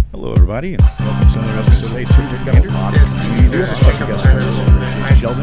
Hello, everybody, and welcome to another episode of Cryptic Commander. We do have a special guest with us, Sheldon.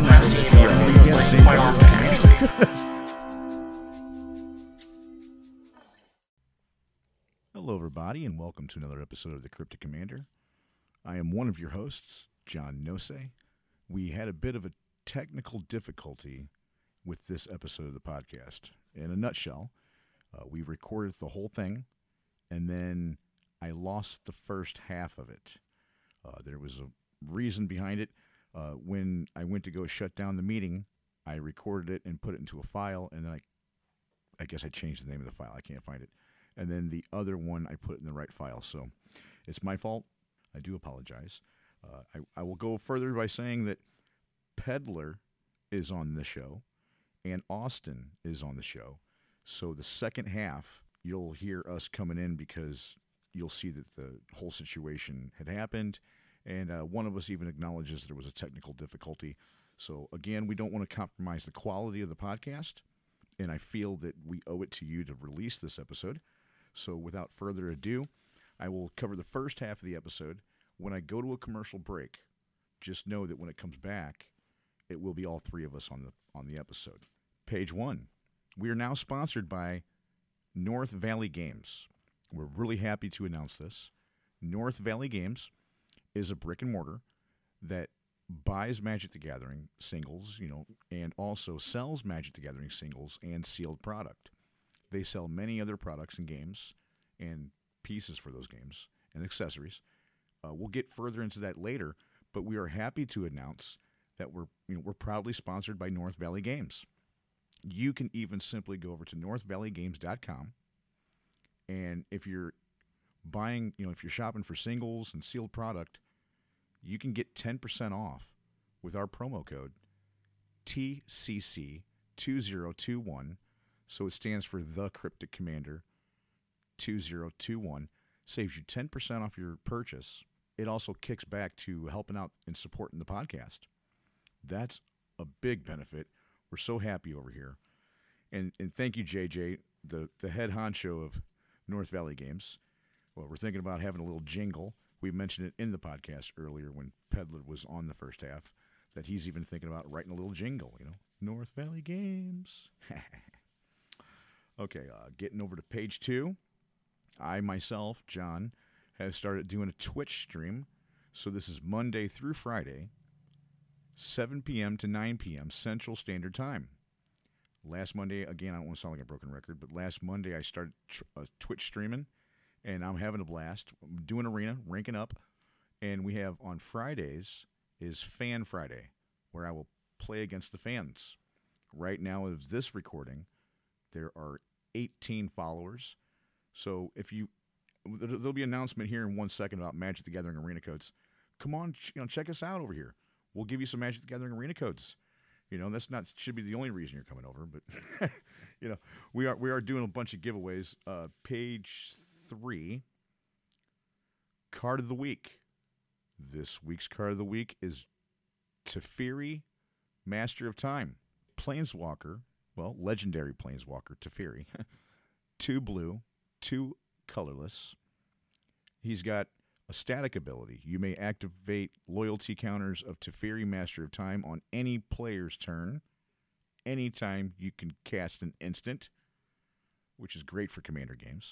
Hello, everybody, and welcome to another episode of the Cryptic Commander. I am one of your hosts, John Nose. We had a bit of a technical difficulty with this episode of the podcast. In a nutshell, we recorded the whole thing, and then I lost the first half of it. There was a reason behind it. When I went to go shut down the meeting, I recorded it and put it into a file, and then I guess I changed the name of the file. I can't find it. And then the other one, I put it in the right file. So it's my fault. I do apologize. I will go further by saying that Peddler is on the show, and Austin is on the show. So the second half, you'll hear us coming in because you'll see that the whole situation had happened, and one of us even acknowledges there was a technical difficulty. So, again, we don't want to compromise the quality of the podcast, and I feel that we owe it to you to release this episode. So, without further ado, I will cover the first half of the episode. When I go to a commercial break, just know that when it comes back, it will be all three of us on the episode. Page 1. We are now sponsored by North Valley Games. We're really happy to announce this. North Valley Games is a brick and mortar that buys Magic the Gathering singles, and also sells Magic the Gathering singles and sealed product. They sell many other products and games and pieces for those games and accessories. We'll get further into that later, but we are happy to announce that we're proudly sponsored by North Valley Games. You can even simply go over to northvalleygames.com. And if you're buying, if you're shopping for singles and sealed product, you can get 10% off with our promo code TCC2021. So it stands for The Cryptic Commander 2021. Saves you 10% off your purchase. It also kicks back to helping out and supporting the podcast. That's a big benefit. We're so happy over here. And thank you, JJ, the head honcho of North Valley Games. Well, we're thinking about having a little jingle. We mentioned it in the podcast earlier when Peddler was on the first half, that he's even thinking about writing a little jingle, North Valley Games. Okay, getting over to page 2. I myself, John, have started doing a Twitch stream. So this is Monday through Friday, 7 p.m. to 9 p.m. Central Standard Time. Last Monday, again, I don't want to sound like a broken record, but last Monday I started Twitch streaming, and I'm having a blast. I'm doing arena, ranking up, and we have on Fridays is Fan Friday, where I will play against the fans. Right now, of this recording, there are 18 followers. So there'll be an announcement here in 1 second about Magic the Gathering arena codes. Come on, check us out over here. We'll give you some Magic the Gathering arena codes. That's should be the only reason you're coming over, but we are doing a bunch of giveaways. Page 3, card of the week. This week's card of the week is Teferi, Master of Time. Planeswalker, legendary Planeswalker, Teferi. 2 blue, 2 colorless. He's got a static ability. You may activate loyalty counters of Teferi, Master of Time, on any player's turn. Anytime you can cast an instant, which is great for Commander games.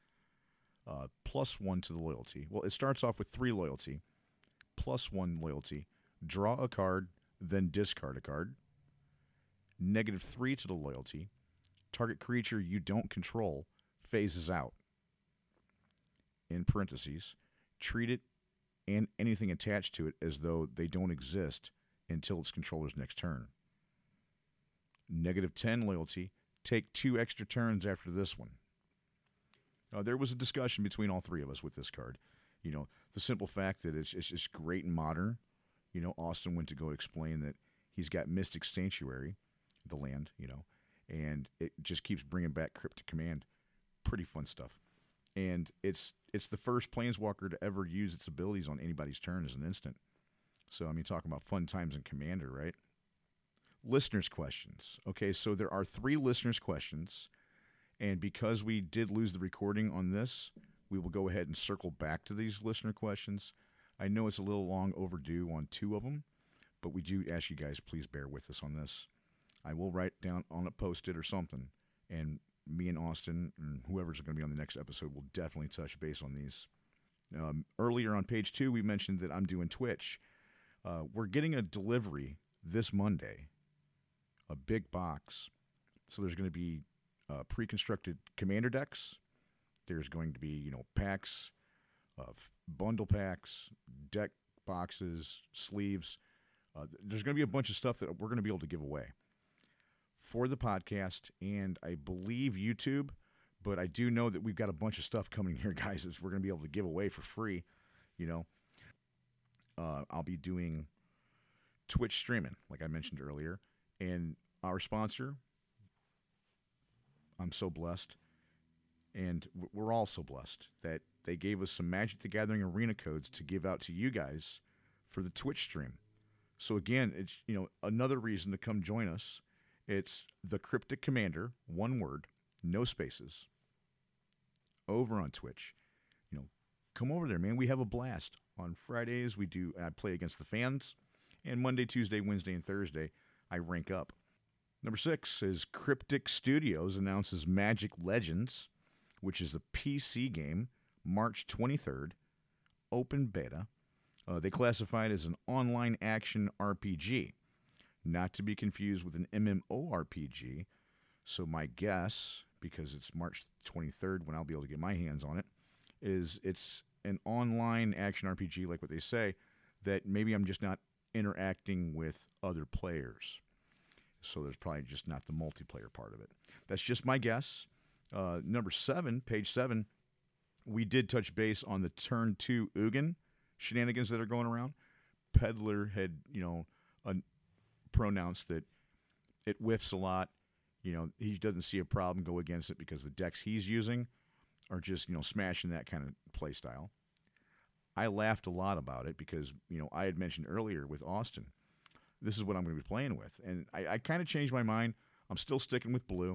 +1 to the loyalty. Well, it starts off with 3 loyalty. +1 loyalty. Draw a card, then discard a card. -3 to the loyalty. Target creature you don't control phases out. In parentheses, treat it and anything attached to it as though they don't exist until its controller's next turn. -10 loyalty. Take 2 extra turns after this one. There was a discussion between all three of us with this card. The simple fact that it's just great and modern. Austin went to go explain that he's got Mystic Sanctuary, the land, and it just keeps bringing back Cryptic Command. Pretty fun stuff. And it's the first Planeswalker to ever use its abilities on anybody's turn as an instant. So, talking about fun times in Commander, right? Listeners' questions. Okay, so there are 3 listeners' questions. And because we did lose the recording on this, we will go ahead and circle back to these listener questions. I know it's a little long overdue on 2 of them, but we do ask you guys, please bear with us on this. I will write down on a post-it or something, and me and Austin and whoever's going to be on the next episode will definitely touch base on these. Earlier on page 2, we mentioned that I'm doing Twitch. We're getting a delivery this Monday, a big box. So there's going to be pre-constructed commander decks. There's going to be, packs, bundle packs, deck boxes, sleeves. There's going to be a bunch of stuff that we're going to be able to give away for the podcast and I believe YouTube. But I do know that we've got a bunch of stuff coming here, guys, that we're going to be able to give away for free. I'll be doing Twitch streaming, like I mentioned earlier. And our sponsor, I'm so blessed, and we're all so blessed that they gave us some Magic the Gathering arena codes to give out to you guys for the Twitch stream. So again, it's another reason to come join us. It's the Cryptic Commander, one word, no spaces, over on Twitch. Come over there, man. We have a blast. On Fridays, I play against the fans, and Monday, Tuesday, Wednesday, and Thursday, I rank up. Number 6 is Cryptic Studios announces Magic Legends, which is a PC game, March 23rd, open beta. They classify it as an online action RPG, not to be confused with an MMORPG. So my guess, because it's March 23rd when I'll be able to get my hands on it, is it's an online action RPG, like what they say, that maybe I'm just not interacting with other players. So there's probably just not the multiplayer part of it. That's just my guess. Number 7, page 7, we did touch base on the turn 2 Ugin shenanigans that are going around. Peddler had, pronounced that it whiffs a lot. He doesn't see a problem go against it because the decks he's using are just, smashing that kind of play style. I laughed a lot about it because, I had mentioned earlier with Austin, this is what I'm going to be playing with. And I kind of changed my mind. I'm still sticking with blue.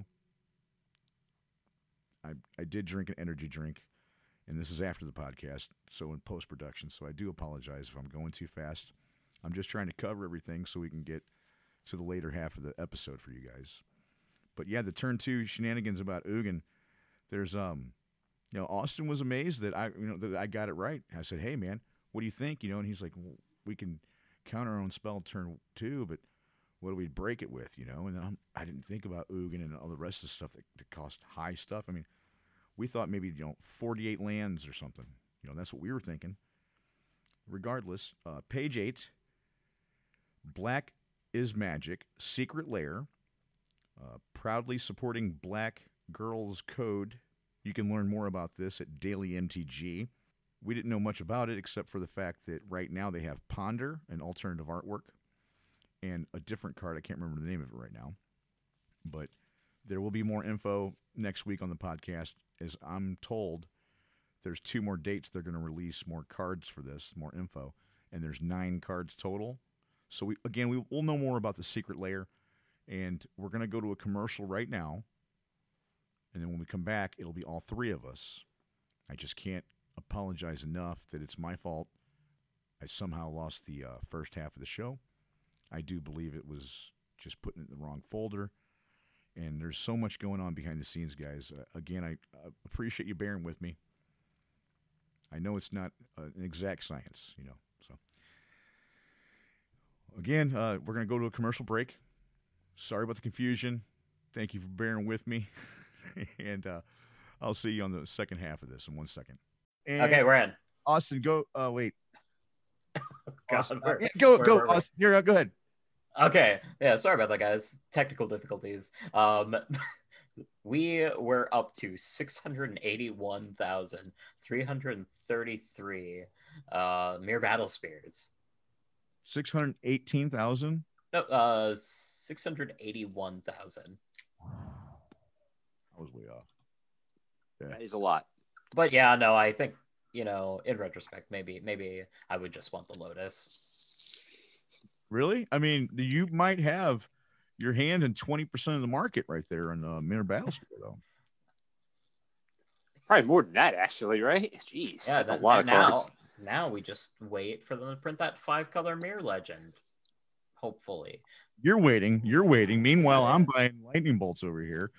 I did drink an energy drink, and this is after the podcast, so in post-production. So I do apologize if I'm going too fast. I'm just trying to cover everything so we can get to the later half of the episode for you guys. But yeah, the turn 2 shenanigans about Ugin, there's Austin was amazed that I got it right. I said, "Hey man, what do you think?" And he's like, well, "We can counter our own spell turn 2, but what do we break it with?" And then I didn't think about Ugin and all the rest of the stuff that cost high stuff. I mean, we thought maybe 48 lands or something. That's what we were thinking. Regardless, page 8, Black is Magic, Secret Lair, proudly supporting Black Girls Code. You can learn more about this at Daily MTG. We didn't know much about it except for the fact that right now they have Ponder, an alternative artwork, and a different card. I can't remember the name of it right now. But there will be more info next week on the podcast. As I'm told, there's 2 more dates they're going to release more cards for this, more info, and there's 9 cards total. So we'll know more about the Secret Lair, and we're going to go to a commercial right now, and then when we come back, it'll be all 3 of us. I just can't apologize enough that it's my fault. I somehow lost the first half of the show. I do believe it was just putting it in the wrong folder. And there's so much going on behind the scenes, guys. Again, I appreciate you bearing with me. I know it's not an exact science, So, again, we're going to go to a commercial break. Sorry about the confusion. Thank you for bearing with me. And I'll see you on the second half of this in 1 second. And okay, we're in. Austin, go. Wait. God, Austin, go. Austin, here, go ahead. Okay, yeah, sorry about that, guys. Technical difficulties. We were up to 681,333 mere battle spears. 618,000? No, 681,000. I was way off. Yeah. That is a lot. But yeah, no, I think, in retrospect, maybe I would just want the Lotus. Really? I mean, you might have your hand in 20% of the market right there in Mirror Battlesphere, though. Probably more than that, actually, right? Jeez, Yeah, that's a lot of cards. Now we just wait for them to print that 5-color Mirror Legend. Hopefully. You're waiting. Meanwhile, I'm buying lightning bolts over here.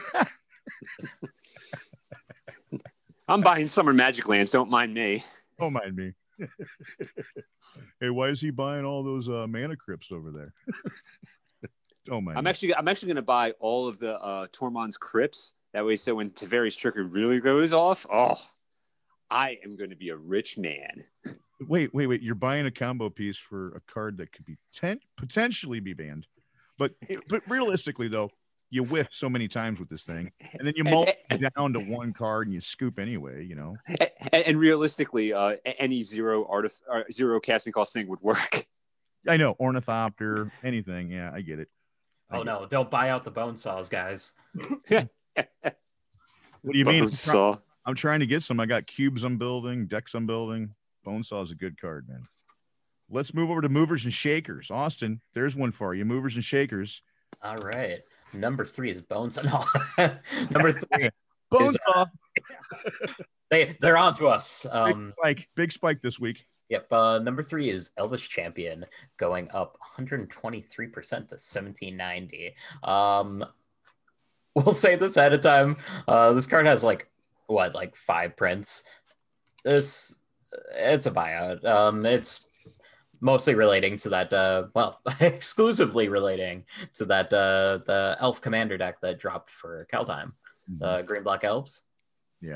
I'm buying Summer Magic Lands. Don't mind me. Don't mind me. Hey, why is he buying all those mana crypts over there? Don't mind. I'm actually going to buy all of the Tormund's crypts. That way, so when Teferi's Trickery really goes off, I am going to be a rich man. Wait. You're buying a combo piece for a card that could be potentially be banned. But realistically, though, you whiff so many times with this thing, and then you mull down to one card and you scoop anyway, you know. And realistically, any zero casting cost thing would work. I know, Ornithopter, anything. Yeah, I get it. No, don't buy out the bone saws, guys. What do you mean? Saw. I'm trying to get some. I got cubes I'm building, decks I'm building. Bonesaw is a good card, man. Let's move over to movers and shakers. Austin, there's one for you. Movers and shakers. All right. Number 3 is Bonesaw. No. Number 3. Bonesaw. They're on to us. Big spike this week. Yep. Number 3 is Elvish Champion, going up 123% to 1790. We'll say this ahead of time. This card has like 5 prints. It's a buyout. It's mostly relating to that, exclusively relating to that the Elf Commander deck that dropped for Kaldheim, the Green Black Elves. Yeah.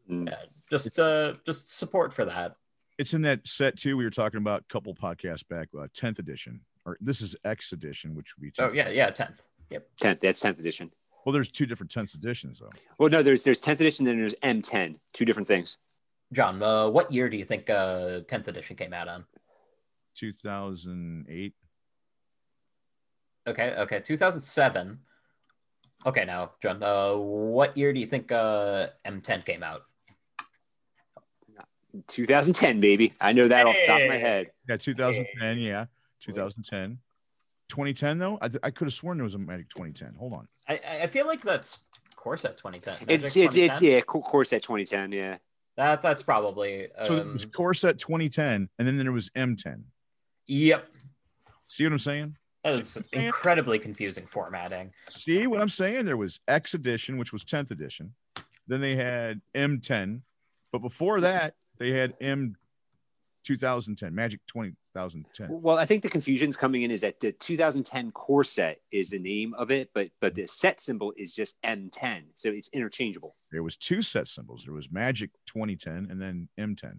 Just support for that. It's in that set too. We were talking about a couple podcasts back, 10th edition, or this is X edition, which would be 10th. Oh yeah, 10th. Yep. 10th. That's 10th edition. Well, there's 2 different 10th editions though. Well, no, there's 10th edition, then there's M10. 2 different things. John, what year do you think 10th edition came out on? 2008. Okay, 2007. Okay, now, John, what year do you think M10 came out? 2010, baby. I know that off the top of my head. Yeah, 2010. Yeah, 2010. 2010 though, I could have sworn there was a Magic 2010. Hold on. I feel like that's Core Set 2010. It's Core Set 2010. Yeah. That's probably. So there was Core Set 2010, and then there was M10. Yep. See what I'm saying? That is incredibly confusing formatting. See what I'm saying? There was X edition, which was 10th edition. Then they had M10, but before that they had M 2010, Magic 2010. Well, I think the confusion's coming in is that the 2010 core set is the name of it, but the set symbol is just M10, so it's interchangeable. There was 2 set symbols. There was Magic 2010 and then M10.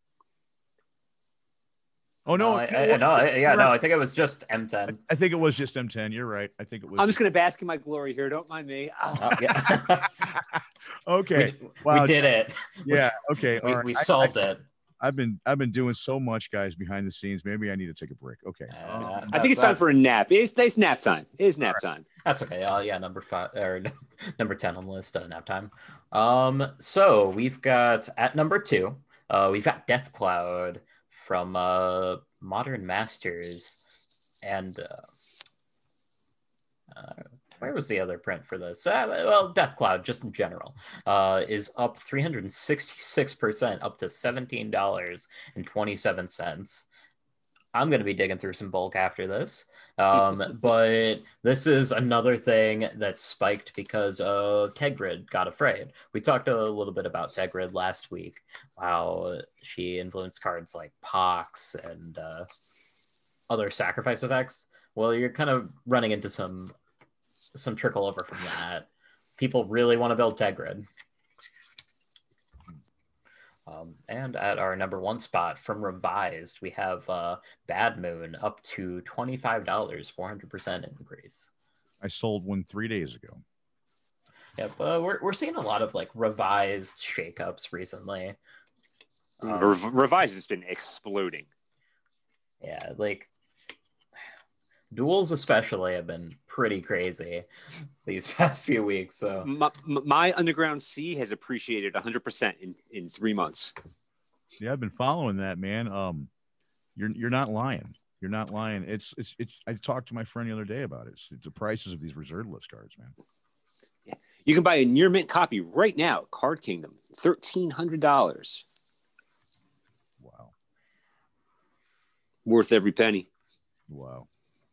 Oh no! I think it was just M10. I think it was just M10. You're right. I think it was. I'm just going to bask in my glory here. Don't mind me. Yeah. Okay. We did it. Yeah. Okay. We solved it. I've been doing so much, guys, behind the scenes. Maybe I need to take a break. Okay. I think it's time for a nap. It's nap time. It's nap time. That's okay. Number 5 or number 10 on the list. Nap time. So we've got at number 2. We've got Death Cloud from Modern Masters, and where was the other print for this? Death Cloud, just in general, is up 366%, up to $17.27. I'm going to be digging through some bulk after this, but this is another thing that spiked because of Tegrid got afraid. We talked a little bit about Tegrid last week, how she influenced cards like Pox and other sacrifice effects. Well, you're kind of running into some trickle over from that. People really want to build Tegrid. And at our number 1 spot from Revised, we have Bad Moon up to $25, 400% increase. I sold one 3 days ago. Yep, we're seeing a lot of like Revised shakeups recently. Revised has been exploding. Yeah, like duels especially have been pretty crazy these past few weeks. So my Underground Sea has appreciated 100% in 3 months. Yeah, I've been following that, man. You're not lying. You're not lying. It's. I talked to my friend the other day about it. It's the prices of these reserve list cards, man. Yeah. You can buy a near mint copy right now, Card Kingdom. $1,300. Wow. Worth every penny. Wow.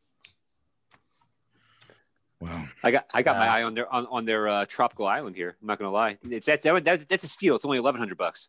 Wow. I got my eye on their tropical island here. I'm not gonna lie. That's a steal. It's only $1,100.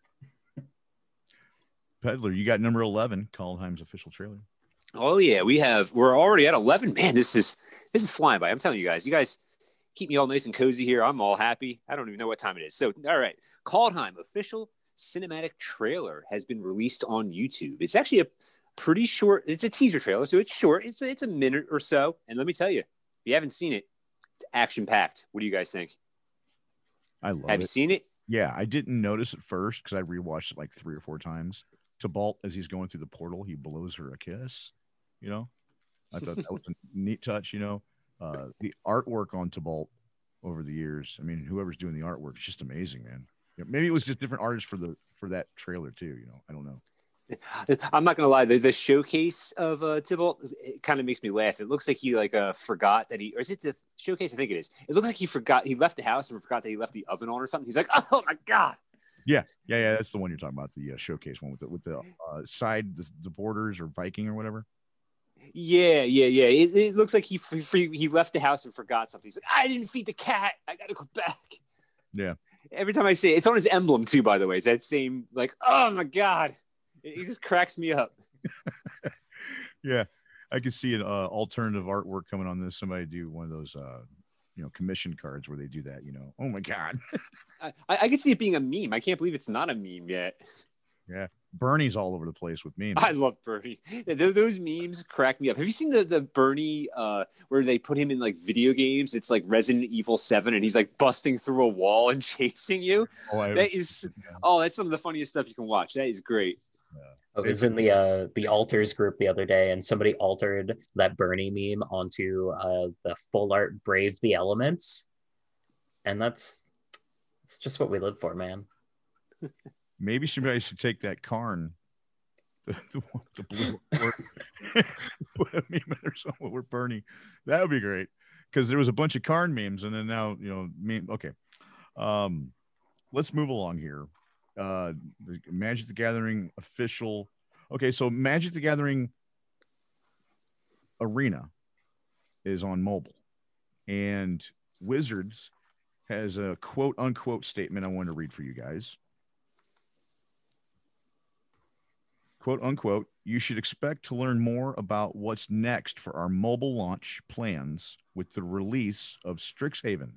Peddler, you got number 11, Kaldheim's official trailer. Oh yeah, we're already at 11. Man, this is flying by. I'm telling you guys keep me all nice and cozy here. I'm all happy. I don't even know what time it is. So, all right, Kaldheim official cinematic trailer has been released on YouTube. It's actually a pretty short. It's a teaser trailer, so it's short. It's a minute or so. And let me tell you, if you haven't seen it, it's action packed. What do you guys think? I love it. Have you seen it? Yeah, I didn't notice it first because I rewatched it like 3 or 4 times. Tybalt, as he's going through the portal, he blows her a kiss. You know, I thought that was a neat touch. You know, the artwork on Tybalt over the years. I mean, whoever's doing the artwork is just amazing, man. Yeah, maybe it was just different artists for that trailer too. You know, I don't know. I'm not gonna lie. The showcase of Tybalt, it kind of makes me laugh. It looks like he forgot that or is it the showcase? I think it is. It looks like he left the house and forgot that he left the oven on or something. He's like, oh my god. Yeah. That's the one you're talking about, the showcase one with the side, the borders or Viking or whatever. Yeah. It looks like he left the house and forgot something. He's like, I didn't feed the cat. I gotta go back. Yeah. Every time I say it, it's on his emblem too. By the way, it's that same oh my god. It just cracks me up. Yeah, I could see an alternative artwork coming on this. Somebody do one of those, commission cards where they do that. You know, oh my god. I could see it being a meme. I can't believe it's not a meme yet. Yeah, Bernie's all over the place with memes. I love Bernie. Those memes crack me up. Have you seen the Bernie where they put him in like video games? It's like Resident Evil 7, and he's like busting through a wall and chasing you. That's some of the funniest stuff you can watch. That is great. I was in the alters group the other day, and somebody altered that Bernie meme onto the full art Brave the Elements, and it's just what we live for, man. Maybe somebody should take that Karn, the blue, put a meme in or something with Bernie. That would be great, because there was a bunch of Karn memes, and then now meme. Okay, let's move along here. Magic the Gathering official. Okay, so Magic the Gathering Arena is on mobile, and Wizards has a quote unquote statement I want to read for you guys. Quote unquote, you should expect to learn more about what's next for our mobile launch plans with the release of Strixhaven.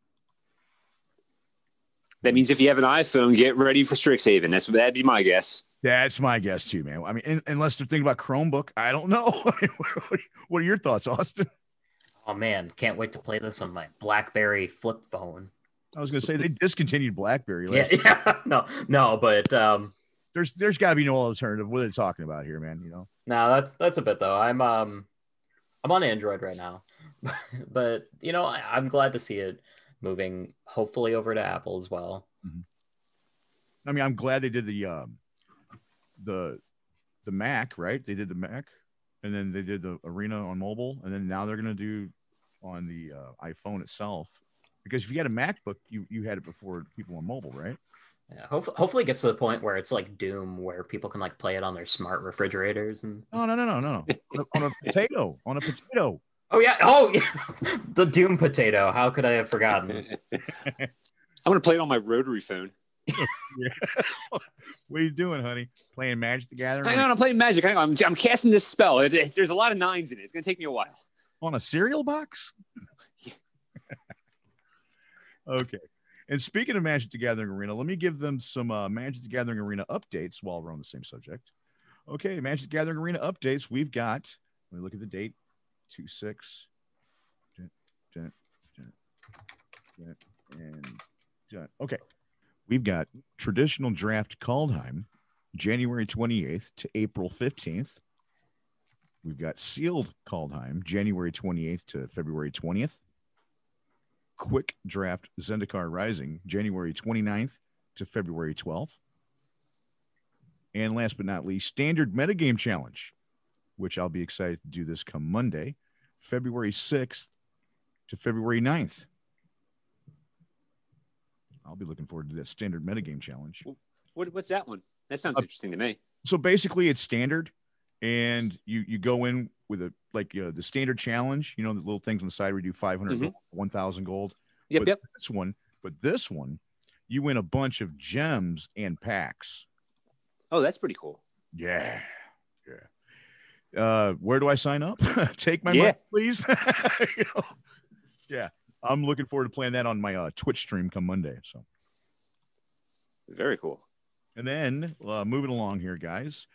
That means if you have an iPhone, get ready for Strixhaven. That'd be my guess. That's my guess too, man. I mean, unless they're thinking about Chromebook, I don't know. What are your thoughts, Austin? Oh man, can't wait to play this on my BlackBerry flip phone. I was going to say they discontinued BlackBerry. No, but there's got to be no alternative. What are they talking about here, man? You know? No, that's a bit though. I'm on Android right now, but I'm glad to see it moving hopefully over to Apple as well. Mm-hmm. I mean, I'm glad they did the Mac, right? They did the Mac, and then they did the Arena on mobile, and then now they're going to do on the iPhone itself. Because if you had a MacBook, you had it before people on mobile, right? Yeah, hopefully it gets to the point where it's like Doom, where people can like play it on their smart refrigerators and. No. on a potato. Oh yeah. The Doom potato. How could I have forgotten? I'm gonna play it on my rotary phone. What are you doing, honey? Playing Magic the Gathering? Hang on, I'm playing Magic. Hang on, I'm casting this spell. There's a lot of 9s in it. It's gonna take me a while. On a cereal box? Okay. And speaking of Magic the Gathering Arena, let me give them some Magic the Gathering Arena updates while we're on the same subject. Okay, Magic the Gathering Arena updates. We've got, let me look at the date, 2/6. Okay. We've got traditional draft Kaldheim, January 28th to April 15th. We've got sealed Kaldheim, January 28th to February 20th. Quick draft Zendikar Rising, January 29th to February 12th. And last but not least, Standard Metagame Challenge, which I'll be excited to do this come Monday, February 6th to February 9th. I'll be looking forward to that standard metagame challenge. What's that one? That sounds interesting to me. So basically, it's standard, and you go in with the standard challenge. You know, the little things on the side where you do 500, gold, 1,000 gold. Yep. This one, you win a bunch of gems and packs. Oh, that's pretty cool. Yeah. Where do I sign up? Take my money, please. Yeah, I'm looking forward to playing that on my Twitch stream come Monday. So very cool. And then moving along here, guys.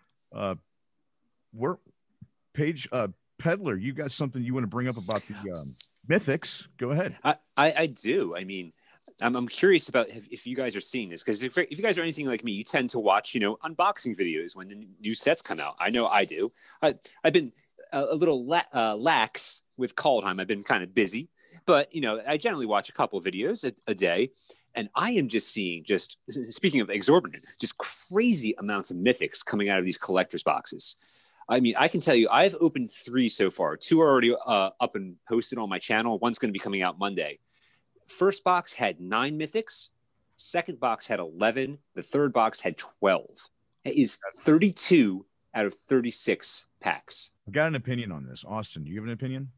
Peddler, you got something you want to bring up about the mythics? Go ahead. I do. I mean, I'm curious about if you guys are seeing this, because if you guys are anything like me, you tend to watch, unboxing videos when the new sets come out. I know I do. I've been a little lax with Kaldheim. I've been kind of busy, but I generally watch a couple of videos a day, and I am just seeing, speaking of exorbitant, just crazy amounts of mythics coming out of these collector's boxes. I mean, I can tell you, I've opened 3 so far. 2 are already up and posted on my channel. One's going to be coming out Monday. First box had 9 mythics. Second box had 11. The third box had 12. It is 32 out of 36 packs. I've got an opinion on this. Austin, do you have an opinion?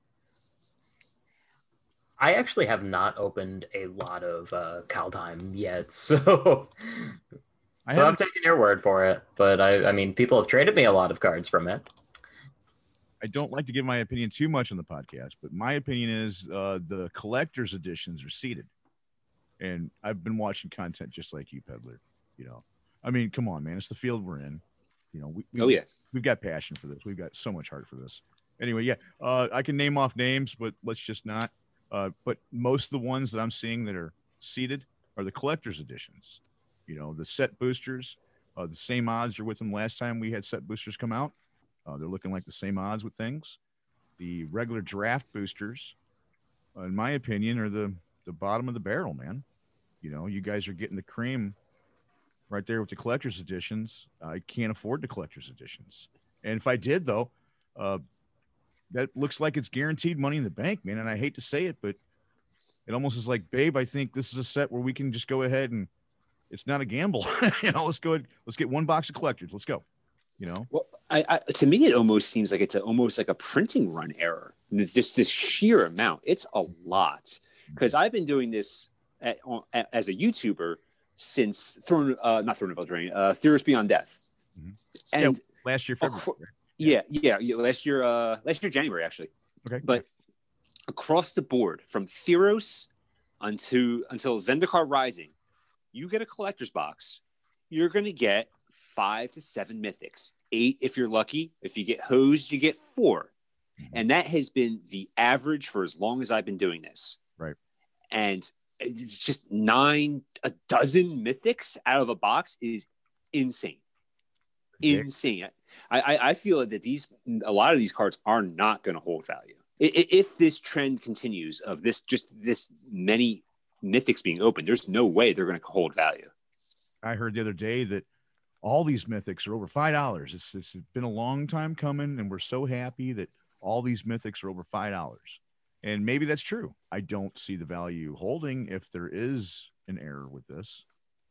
I actually have not opened a lot of Kaldheim yet, so I'm taking your word for it. But I mean, people have traded me a lot of cards from it. I don't like to give my opinion too much on the podcast, but my opinion is the collector's editions are seeded. And I've been watching content just like you, Peddler. I mean, come on, man. It's the field we're in. We've got passion for this. We've got so much heart for this. Anyway, yeah, I can name off names, but let's just not. But most of the ones that I'm seeing that are seeded are the collector's editions. The set boosters, the same odds are with them last time we had set boosters come out. They're looking like the same odds with things. The regular draft boosters, in my opinion, are the bottom of the barrel, man. You guys are getting the cream right there with the collector's editions. I can't afford the collector's editions. And if I did, though, that looks like it's guaranteed money in the bank, man. And I hate to say it, but it almost is like, babe, I think this is a set where we can just go ahead and it's not a gamble. Let's go ahead. Let's get 1 box of collectors. Let's go. Well, to me, it almost seems like it's almost like a printing run error. Just this sheer amount. It's a lot, because I've been doing this as a YouTuber since Theros Beyond Death. Mm-hmm. And last year, February. Last year, January, actually. Okay. But across the board, from Theros until Zendikar Rising, you get a collector's box. You're going to get 5 to 7 mythics, 8 if you're lucky. If you get hosed, you get 4. And that has been the average for as long as I've been doing this. Right. And it's just a dozen mythics out of a box is insane. Insane. I feel that a lot of these cards are not going to hold value. If this trend continues of this many mythics being opened, there's no way they're going to hold value. I heard the other day that all these mythics are over $5. It's been a long time coming, and we're so happy that all these mythics are over $5. And maybe that's true. I don't see the value holding if there is an error with this.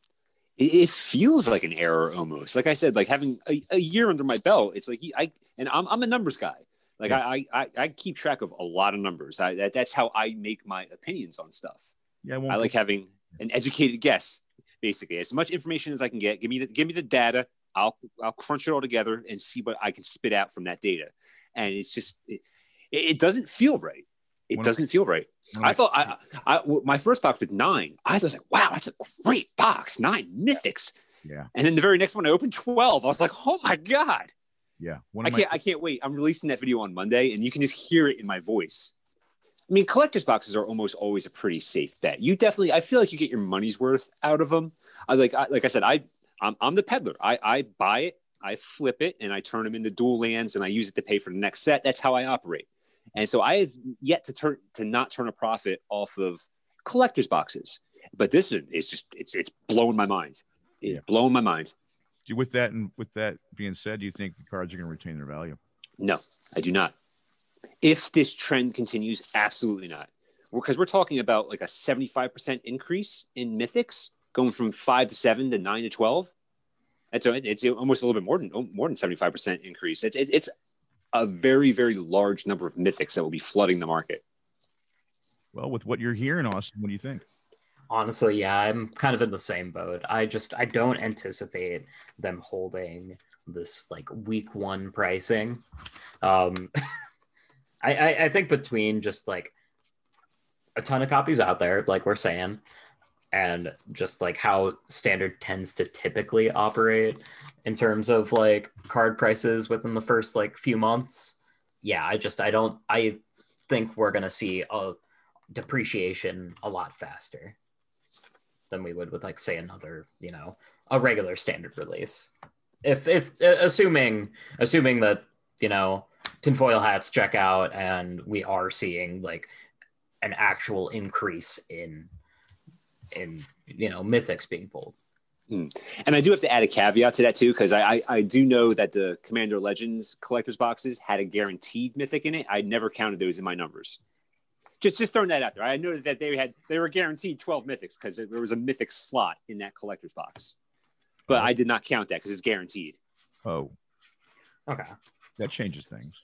It feels like an error almost. Like I said, like having a year under my belt, it's like I'm a numbers guy. Like yeah. I keep track of a lot of numbers. That's how I make my opinions on stuff. Yeah, I like having an educated guess. Basically, as much information as I can get. Give me the data. I'll crunch it all together and see what I can spit out from that data. And it's just it doesn't feel right. It doesn't feel right. I thought my first box with 9. I was like, wow, that's a great box. 9 mythics. Yeah. And then the very next one I opened 12. I was like, oh my god. Yeah. I can't wait. I'm releasing that video on Monday, and you can just hear it in my voice. I mean, collector's boxes are almost always a pretty safe bet. I feel like you get your money's worth out of them. Like I said, I'm the peddler. I buy it, I flip it, and I turn them into dual lands, and I use it to pay for the next set. That's how I operate. And so I have yet to not turn a profit off of collector's boxes. But this is just it's blowing my mind. It's blowing my mind. With that being said, do you think the cards are going to retain their value? No, I do not. If this trend continues, absolutely not. because we're talking about like a 75% increase in mythics going from 5 to 7 to 9 to 12. It's almost a little bit more than 75% increase. It's a very, very large number of mythics that will be flooding the market. Well, with what you're hearing, Austin, what do you think? Honestly, yeah, I'm kind of in the same boat. I don't anticipate them holding this like week one pricing. Um, I think between just like a ton of copies out there, like we're saying, and just like how Standard tends to typically operate in terms of like card prices within the first like few months. Yeah, I think we're gonna see a depreciation a lot faster than we would with like say another, a regular Standard release. If assuming that, tinfoil hats check out and we are seeing like an actual increase in mythics being pulled. And I do have to add a caveat to that too, because I do know that the Commander Legends collector's boxes had a guaranteed mythic in it. I never counted those in my numbers. Just throwing that out there. I know that they were guaranteed 12 mythics because there was a mythic slot in that collector's box, but I did not count that because it's guaranteed. Oh, okay, that changes things.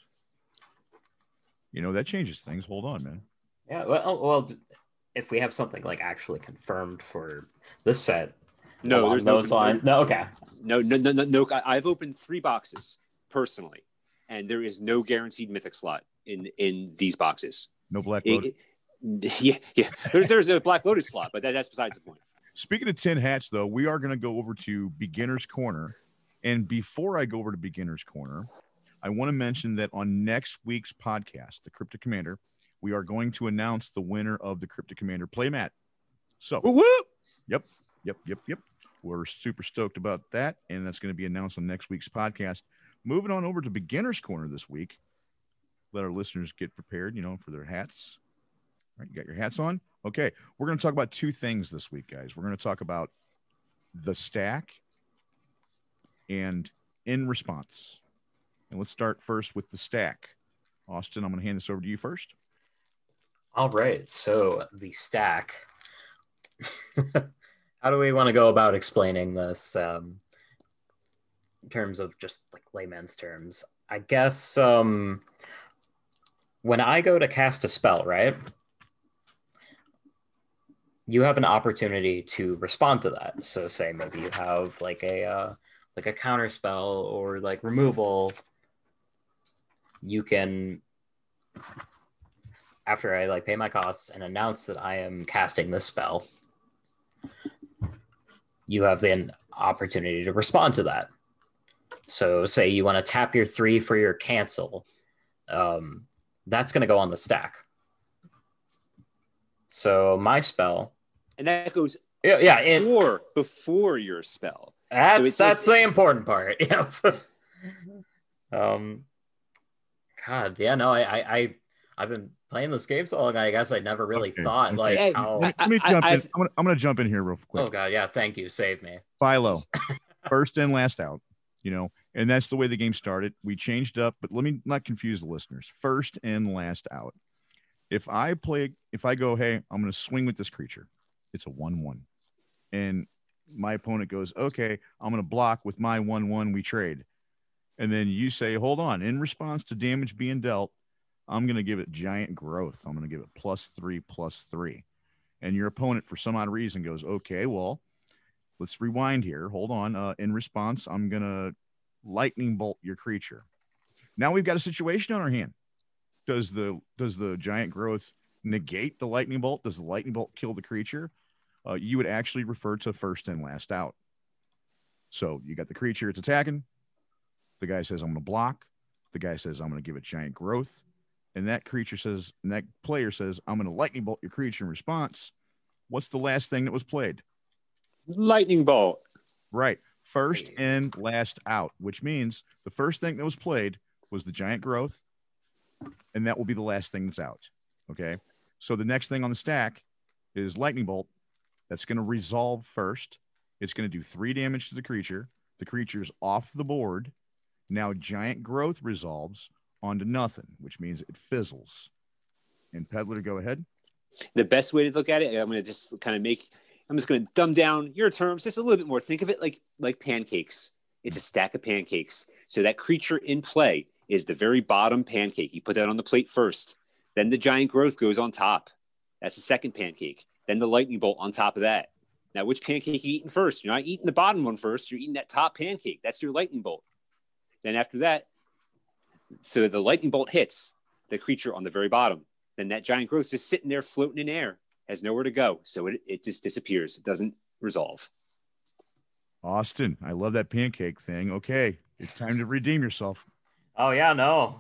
That changes things. Hold on, man. Yeah, well, if we have something like actually confirmed for this set, no, there's those lines. No, okay, no. I've opened 3 boxes personally, and there is no guaranteed mythic slot in these boxes. No Black Lotus. Yeah. There's a Black Lotus slot, but that's besides the point. Speaking of tin hats, though, we are going to go over to Beginner's Corner, and before I go over to Beginner's Corner, I want to mention that on next week's podcast, the Cryptic Commander, we are going to announce the winner of the Cryptic Commander playmat. So, woo-woo! Yep. We're super stoked about that, and that's going to be announced on next week's podcast. Moving on over to Beginner's Corner this week. Let our listeners get prepared, for their hats. All right, you got your hats on? Okay, we're going to talk about 2 things this week, guys. We're going to talk about the stack and in response. And let's start first with the stack. Austin, I'm going to hand this over to you first. All right, so the stack. How do we want to go about explaining this in terms of just like layman's terms? I guess when I go to cast a spell, right, you have an opportunity to respond to that. So say maybe you have like a counter spell or like removal. You can, after I like pay my costs and announce that I am casting this spell, you have the opportunity to respond to that. So say you want to tap your 3 for your cancel. That's going to go on the stack. So my spell, and that goes before your spell. That's the important part. Yeah. God, yeah, no, I've been playing this game so long. I guess I never really thought like how. Let me jump in. I'm going to jump in here real quick. Oh God, yeah, thank you, save me. Philo, first in, last out. And that's the way the game started. We changed up, but let me not confuse the listeners. First in, last out. If I go, hey, I'm going to swing with this creature. It's a 1/1. And my opponent goes, okay, I'm going to block with my 1/1. We trade. And then you say, hold on. In response to damage being dealt, I'm going to give it giant growth. I'm going to give it +3/+3. And your opponent, for some odd reason, goes, okay, well, let's rewind here. Hold on. In response, I'm going to lightning bolt your creature. Now we've got a situation on our hand. Does the giant growth negate the lightning bolt? Does the lightning bolt kill the creature? You would actually refer to first in, last out. So you got the creature, it's attacking. The guy says, I'm going to block. The guy says, I'm going to give it giant growth. And that player says, I'm going to lightning bolt your creature in response. What's the last thing that was played? Lightning bolt. Right. First in, last out, which means the first thing that was played was the giant growth, and that will be the last thing that's out. Okay. So the next thing on the stack is lightning bolt. That's going to resolve first. It's going to do 3 damage to the creature. The creature's off the board. Now giant growth resolves onto nothing, which means it fizzles. And Peddler, go ahead. The best way to look at it, I'm just going to dumb down your terms just a little bit more. Think of it like pancakes. It's a stack of pancakes. So that creature in play is the very bottom pancake. You put that on the plate first. Then the giant growth goes on top. That's the second pancake. Then the lightning bolt on top of that. Now, which pancake are you eating first? You're not eating the bottom one first. You're eating that top pancake. That's your lightning bolt. Then after that, so the lightning bolt hits the creature on the very bottom. Then that giant growth is sitting there floating in air, has nowhere to go. So it just disappears. It doesn't resolve. Austin, I love that pancake thing. Okay, it's time to redeem yourself. Oh yeah, no.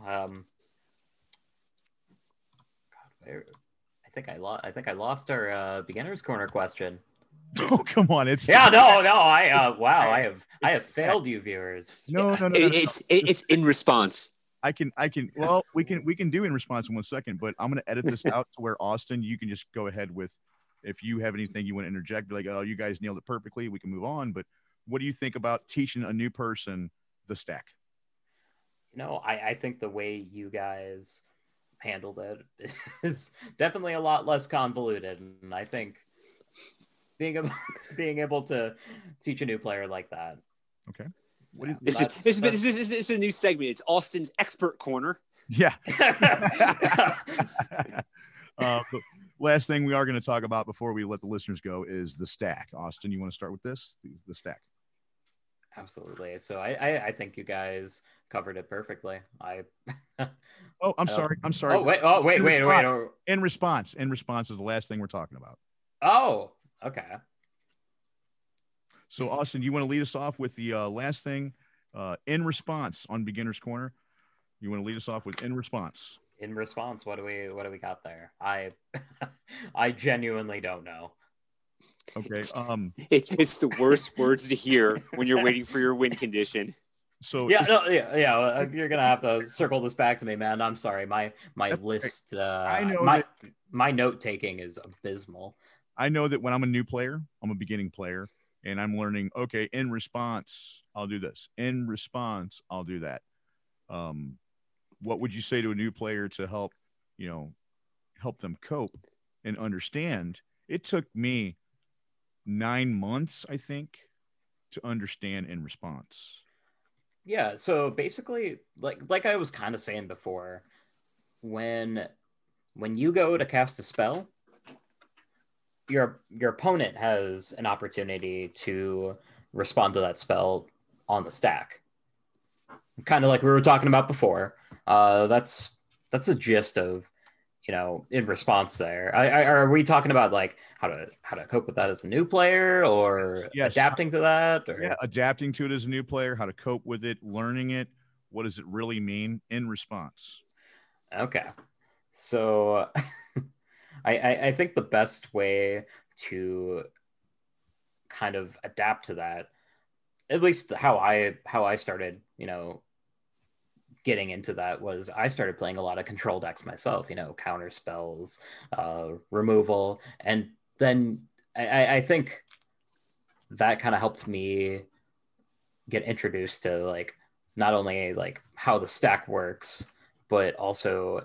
God, I think I lost our beginner's corner question. Oh, come on! It's no. I have failed you, viewers. No. It's in response. I can. Well, we can do in response in 1 second, but I'm going to edit this out to where Austin, you can just go ahead with, if you have anything you want to interject, be like, oh, you guys nailed it perfectly. We can move on. But what do you think about teaching a new person the stack? I think the way you guys handled it is definitely a lot less convoluted, and I think being able to teach a new player like that. Okay. This is a new segment. It's Austin's expert corner. Yeah. Last thing we are going to talk about before we let the listeners go is the stack. Austin, you want to start with this? The stack. Absolutely. So I think you guys covered it perfectly. Oh, I'm sorry. Oh, wait. In response is the last thing we're talking about. Oh, okay. So, Austin, you want to lead us off with the last thing, in response on Beginner's Corner? You want to lead us off with in response? In response, what do we got there? I genuinely don't know. Okay. It's the worst words to hear when you're waiting for your win condition. So yeah. You're gonna have to circle this back to me, man. I'm sorry. My list. I know my note taking is abysmal. I know that when I'm a new player, I'm a beginning player, and I'm learning. Okay, in response, I'll do this. In response, I'll do that. What would you say to a new player to help them cope and understand? It took me 9 months, I think, to understand in response. Yeah, so basically, like I was kind of saying before, when you go to cast a spell, your opponent has an opportunity to respond to that spell on the stack. Kind of like we were talking about before. That's the gist of, in response there. Are we talking about like how to cope with that as a new player, or adapting to that? Or? Yeah, adapting to it as a new player, how to cope with it, learning it. What does it really mean in response? Okay. So I think the best way to kind of adapt to that, at least how I started, getting into that, was I started playing a lot of control decks myself, counter spells, removal. And then I think that kind of helped me get introduced to like not only like how the stack works, but also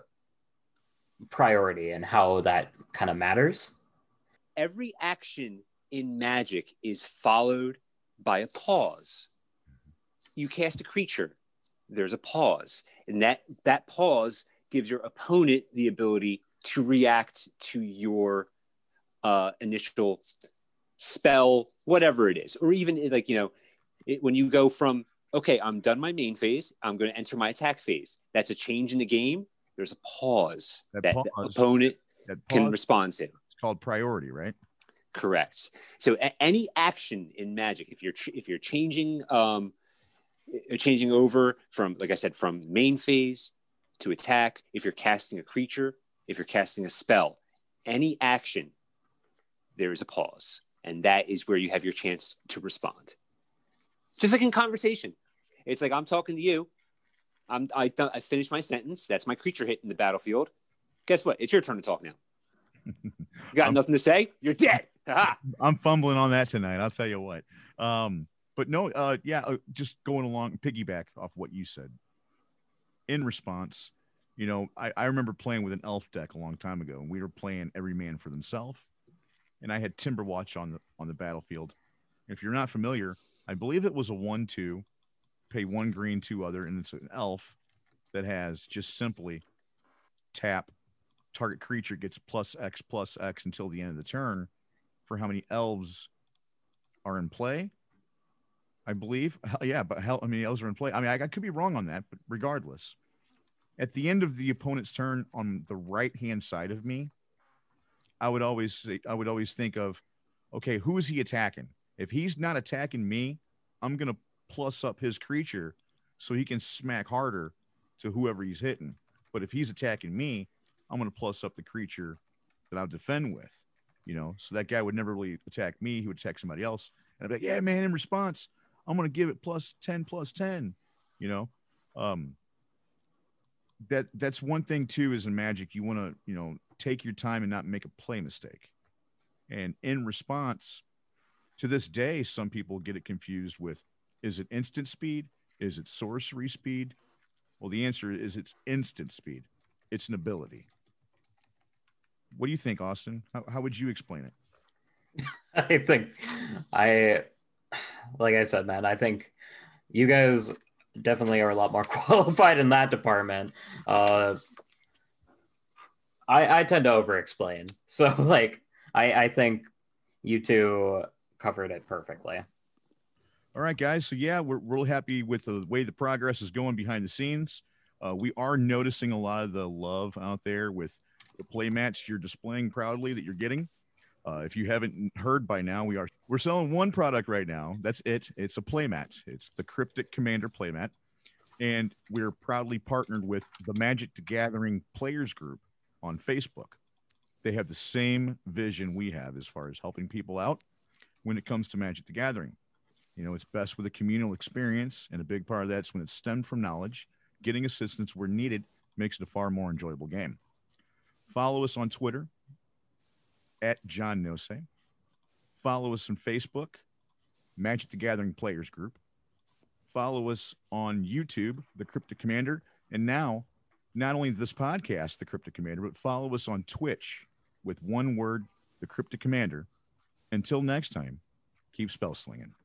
priority and how that kind of matters. Every action in Magic is followed by a pause. You cast a creature, there's a pause, and that pause gives your opponent the ability to react to your initial spell, whatever it is. Or even when you go from, okay, I'm done my main phase, I'm going to enter my attack phase. That's a change in the game. There's a pause that the opponent can respond to. It's called priority, right? Correct. So any action in Magic, if you're changing over from, like I said, from main phase to attack, if you're casting a creature, if you're casting a spell, any action, there is a pause. And that is where you have your chance to respond. Just like in conversation. It's like I'm talking to you. I finished my sentence. That's my creature hit in the battlefield. Guess what? It's your turn to talk now. You got nothing to say? You're dead. I'm fumbling on that tonight. I'll tell you what. But no, just going along, piggyback off what you said. In response, You know, I remember playing with an elf deck a long time ago, and we were playing every man for themselves. And I had Timberwatch on the battlefield. If you're not familiar, I believe it was a 1/2, pay 1 green, 2 other, and it's an elf that has just simply tap, target creature gets plus X until the end of the turn for how many elves are in play. I believe. Yeah, but how many elves are in play? I mean, I could be wrong on that, but regardless. At the end of the opponent's turn on the right-hand side of me, I would always think of, okay, who is he attacking? If he's not attacking me, I'm going to plus up his creature so he can smack harder to whoever he's hitting. But if he's attacking me, I'm going to plus up the creature that I'll defend with, you know, so that guy would never really attack me. He would attack somebody else. And I'd be like, yeah, man, in response, I'm going to give it +10, you know. That's one thing too, is in Magic, you want to, you know, take your time and not make a play mistake. And in response, to this day, some people get it confused with, is it instant speed? Is it sorcery speed? Well, the answer is it's instant speed. It's an ability. What do you think, Austin? How would you explain it? I think like I said, man, I think you guys definitely are a lot more qualified in that department. I tend to over-explain. So, like, I think you two covered it perfectly. All right, guys. So, yeah, we're real happy with the way the progress is going behind the scenes. We are noticing a lot of the love out there with the play mats you're displaying proudly that you're getting. If you haven't heard by now, we're selling one product right now. That's it. It's a playmat. It's the Cryptic Commander playmat. And we're proudly partnered with the Magic the Gathering Players Group on Facebook. They have the same vision we have as far as helping people out when it comes to Magic the Gathering. You know, it's best with a communal experience, and a big part of that's when it's stemmed from knowledge. Getting assistance where needed makes it a far more enjoyable game. Follow us on Twitter at John Nosey. Follow us on Facebook, Magic the Gathering Players Group. Follow us on YouTube, The Cryptic Commander. And now, not only this podcast, The Cryptic Commander, but follow us on Twitch with one word, The Cryptic Commander. Until next time, keep spell slinging.